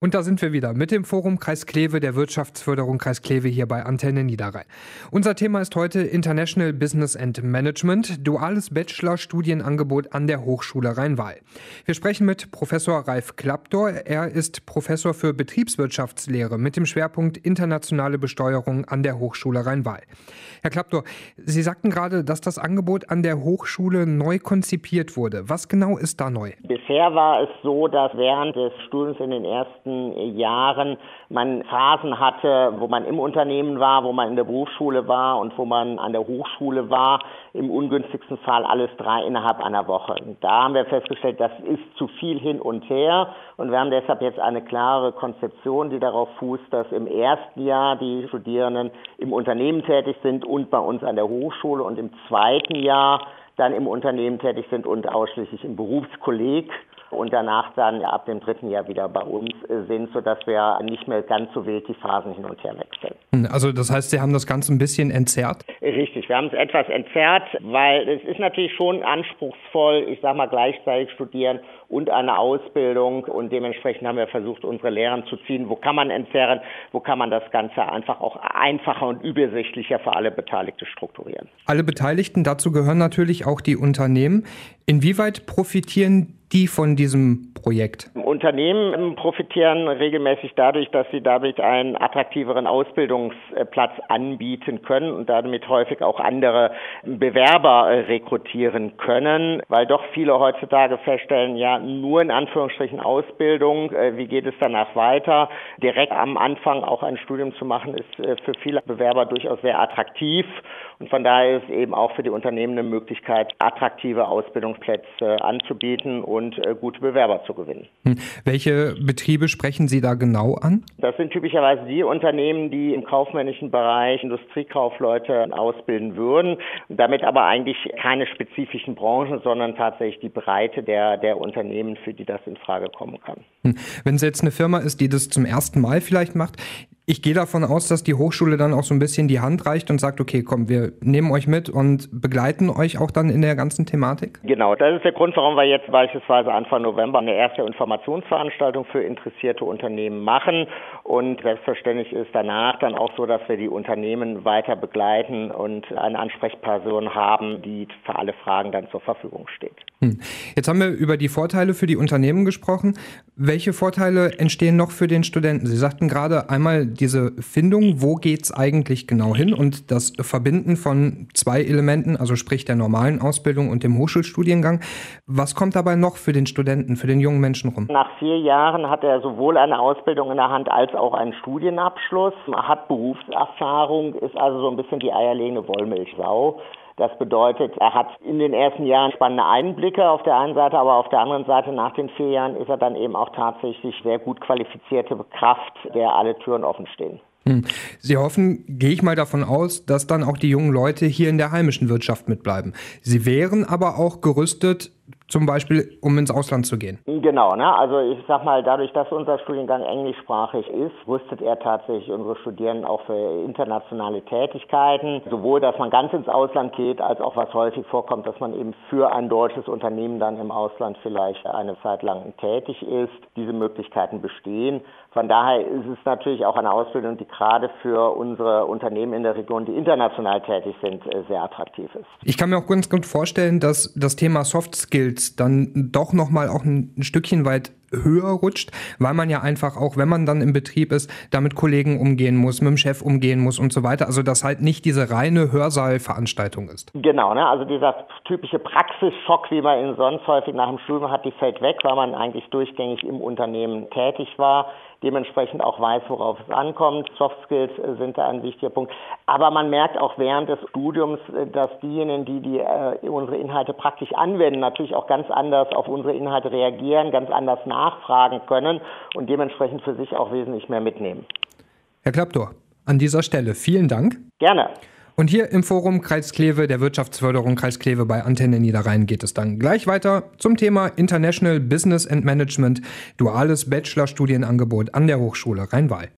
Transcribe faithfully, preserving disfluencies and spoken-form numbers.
Und da sind wir wieder mit dem Forum Kreis Kleve der Wirtschaftsförderung Kreis Kleve hier bei Antenne Niederrhein. Unser Thema ist heute International Business and Management, duales Bachelorstudienangebot an der Hochschule Rhein-Waal. Wir sprechen mit Professor Ralf Klaptor. Er ist Professor für Betriebswirtschaftslehre mit dem Schwerpunkt internationale Besteuerung an der Hochschule Rhein-Waal. Herr Klaptor, Sie sagten gerade, dass das Angebot an der Hochschule neu konzipiert wurde. Was genau ist da neu? Bisher war es so, dass während des Studiums in den ersten Jahren man Phasen hatte, wo man im Unternehmen war, wo man in der Berufsschule war und wo man an der Hochschule war, im ungünstigsten Fall alles drei innerhalb einer Woche. Und da haben wir festgestellt, das ist zu viel hin und her und wir haben deshalb jetzt eine klare Konzeption, die darauf fußt, dass im ersten Jahr die Studierenden im Unternehmen tätig sind und bei uns an der Hochschule und im zweiten Jahr dann im Unternehmen tätig sind und ausschließlich im Berufskolleg und danach dann ab dem dritten Jahr wieder bei uns sind, sodass wir nicht mehr ganz so wild die Phasen hin und her wechseln. Also das heißt, Sie haben das Ganze ein bisschen entzerrt? Richtig, wir haben es etwas entzerrt, weil es ist natürlich schon anspruchsvoll, ich sag mal gleichzeitig studieren und eine Ausbildung und dementsprechend haben wir versucht, unsere Lehren zu ziehen. Wo kann man entzerren, wo kann man das Ganze einfach auch einfacher und übersichtlicher für alle Beteiligten strukturieren. Alle Beteiligten, dazu gehören natürlich auch die Unternehmen. Inwieweit profitieren die von diesem Projekt? Unternehmen profitieren regelmäßig dadurch, dass sie damit einen attraktiveren Ausbildungsplatz anbieten können und damit häufig auch andere Bewerber rekrutieren können, weil doch viele heutzutage feststellen, ja, nur in Anführungsstrichen Ausbildung, wie geht es danach weiter? Direkt am Anfang auch ein Studium zu machen, ist für viele Bewerber durchaus sehr attraktiv und von daher ist eben auch für die Unternehmen eine Möglichkeit, attraktive Ausbildungsplätze anzubieten und gute Bewerber zu gewinnen. Hm. Welche Betriebe sprechen Sie da genau an? Das sind typischerweise die Unternehmen, die im kaufmännischen Bereich Industriekaufleute ausbilden würden, damit aber eigentlich keine spezifischen Branchen, sondern tatsächlich die Breite der, der Unternehmen, für die das in Frage kommen kann. Hm. Wenn es jetzt eine Firma ist, die das zum ersten Mal vielleicht macht, ich gehe davon aus, dass die Hochschule dann auch so ein bisschen die Hand reicht und sagt, okay, komm, wir nehmen euch mit und begleiten euch auch dann in der ganzen Thematik? Genau, das ist der Grund, warum wir jetzt beispielsweise Anfang November eine erste Informationsveranstaltung für interessierte Unternehmen machen. Und selbstverständlich ist danach dann auch so, dass wir die Unternehmen weiter begleiten und eine Ansprechperson haben, die für alle Fragen dann zur Verfügung steht. Hm. Jetzt haben wir über die Vorteile für die Unternehmen gesprochen. Welche Vorteile entstehen noch für den Studenten? Sie sagten gerade einmal diese Findung, wo geht es eigentlich genau hin und das Verbinden von zwei Elementen, also sprich der normalen Ausbildung und dem Hochschulstudiengang. Was kommt dabei noch für den Studenten, für den jungen Menschen rum? Nach vier Jahren hat er sowohl eine Ausbildung in der Hand als auch einen Studienabschluss, hat Berufserfahrung, ist also so ein bisschen die eierlegende Wollmilchsau. Das bedeutet, er hat in den ersten Jahren spannende Einblicke auf der einen Seite, aber auf der anderen Seite nach den vier Jahren ist er dann eben auch tatsächlich sehr gut qualifizierte Kraft, der alle Türen offen stehen. Hm. Sie hoffen, gehe ich mal davon aus, dass dann auch die jungen Leute hier in der heimischen Wirtschaft mitbleiben. Sie wären aber auch gerüstet, zum Beispiel, um ins Ausland zu gehen. Genau, ne? Also ich sag mal, dadurch, dass unser Studiengang englischsprachig ist, rüstet er tatsächlich unsere Studierenden auch für internationale Tätigkeiten. Sowohl, dass man ganz ins Ausland geht, als auch was häufig vorkommt, dass man eben für ein deutsches Unternehmen dann im Ausland vielleicht eine Zeit lang tätig ist. Diese Möglichkeiten bestehen. Von daher ist es natürlich auch eine Ausbildung, die gerade für unsere Unternehmen in der Region, die international tätig sind, sehr attraktiv ist. Ich kann mir auch ganz gut vorstellen, dass das Thema Soft Skills dann doch nochmal auch ein Stückchen weit höher rutscht, weil man ja einfach auch, wenn man dann im Betrieb ist, da mit Kollegen umgehen muss, mit dem Chef umgehen muss und so weiter. Also das halt nicht diese reine Hörsaalveranstaltung ist. Genau, ne? Also dieser typische Praxisschock, wie man ihn sonst häufig nach dem Studium hat, die fällt weg, weil man eigentlich durchgängig im Unternehmen tätig war. Dementsprechend auch weiß, worauf es ankommt. Soft Skills sind da ein wichtiger Punkt. Aber man merkt auch während des Studiums, dass diejenigen, die, die äh, unsere Inhalte praktisch anwenden, natürlich auch ganz anders auf unsere Inhalte reagieren, ganz anders nachfragen können und dementsprechend für sich auch wesentlich mehr mitnehmen. Herr Klaptor, an dieser Stelle vielen Dank. Gerne. Und hier im Forum Kreis Kleve der Wirtschaftsförderung Kreis Kleve bei Antenne Niederrhein geht es dann gleich weiter zum Thema International Business and Management, duales Bachelorstudienangebot an der Hochschule Rhein-Waal.